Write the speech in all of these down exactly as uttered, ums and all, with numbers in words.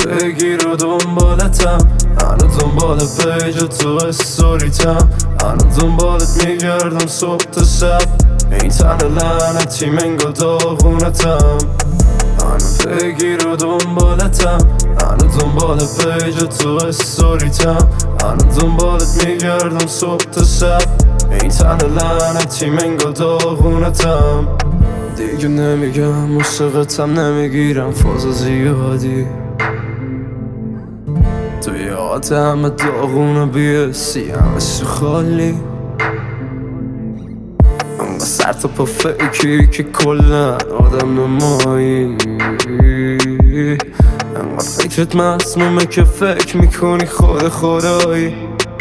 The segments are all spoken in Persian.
بگیر و دنبالتم، هنو دنبال پیج تو استوریتم، هنو دنبالت میگردم صبح تا شب. این تن لعنتی منگو داغونتم، هنو بگیر و دنبالتم، هنو دنبال پیج تو استوریتم، هنو دنبالت میگردم صبح تا شب. این تن لعنتی منگو داغونتم. دیگه نمیگم مشقتم، نمیگیرم فاز زیادی. توی آت همه داغونه بیسی همش خالی. انقدر سر تا پا فکری که کلن آدم نمایی. انقدر فکرت مسمومه که فکر میکنی خود خدایی.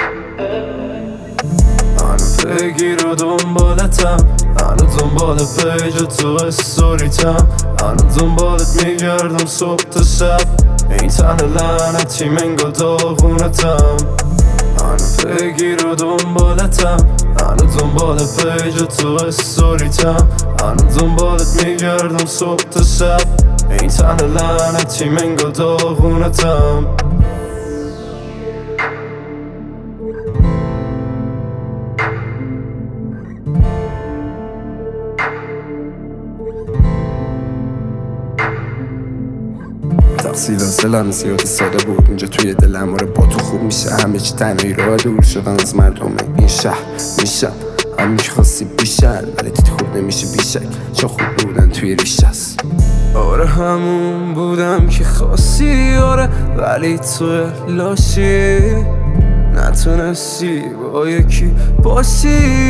هنو بگیر و دنبالتم، هنو دنبال پیج تو استوریتم، هنو دنبالت میگردم صبح تا شب. این تن لعنتی منگو داغونتم، هنو بگیر و دنبالتم، هنو دنبال پیج تو استوریتم، هنو دنبالت میگردم صبح تا شب. این تن لعنتی منگو داغونتم. تقصیل حاصلم زیاد ساده بود اینجا توی دلم. آره با تو خوب میشه همه چی، تنهایی راه دور شدن از مردم این شهر میشن همین که خواستی بیشن، ولی دیدی خوب نمیشه بیشک چون خوب بودن توی ریش هست. آره همون بودم که خواستی، آره ولی تو لاشی نتونستی با یکی باشی.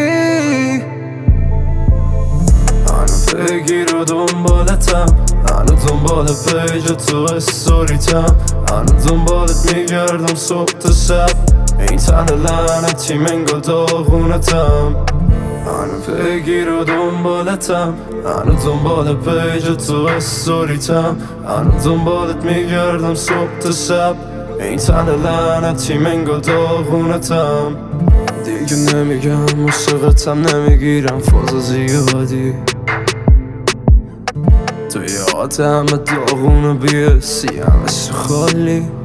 هنو بگیر و دنبالتم، هنو دنبال پیج تو استوریتم، هنو دنبالت میگردم صبح تا شب. این تن لعنتی منگو داغونتم، هنو بگیر و دنبالتم، هنو دنبال پیج تو استوریتم، هنو دنبالت میگردم صبح تا شب. این تن لعنتی منگو داغونتم. دیگه نمیگم مشقتم، نمیگیرم فاز زیادی. توی آت همه داغونه بیسی همش خالی.